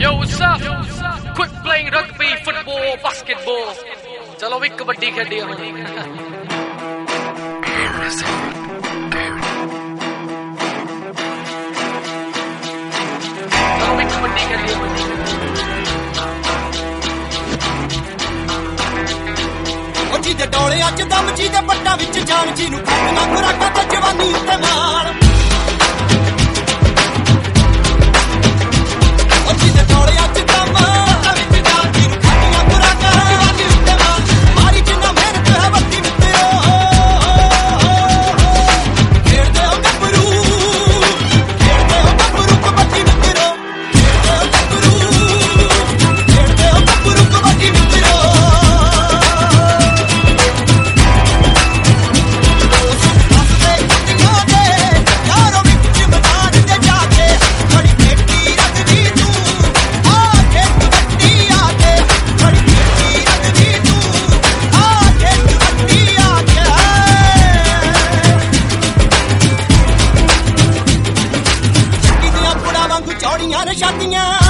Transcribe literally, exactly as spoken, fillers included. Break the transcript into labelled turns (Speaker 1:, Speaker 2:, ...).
Speaker 1: Yo, what's up? Quit playing rugby, football, basketball. चलो भी कबड्डी खेली हम चलो भी कबड्डी खेली हम
Speaker 2: जी दे डोले अज दम जी दे पट्टा विच जान जी नूं खाना खुराकां ते जवानी उत्ते मार जी दे डोले अज दम पट्टा विच जान जी नूं खाना खुराकां ते जवानी उत्ते मार मारी जिन्ना मेहनत है वक्ती मित्रो खेड़दे हो गबरू खेड़दे हो गबरू कबड्डी मित्रो खेड़दे हो गबरू खेड़दे हो गबरू कबड्डी मित्रो चौड़ियां ने शादियां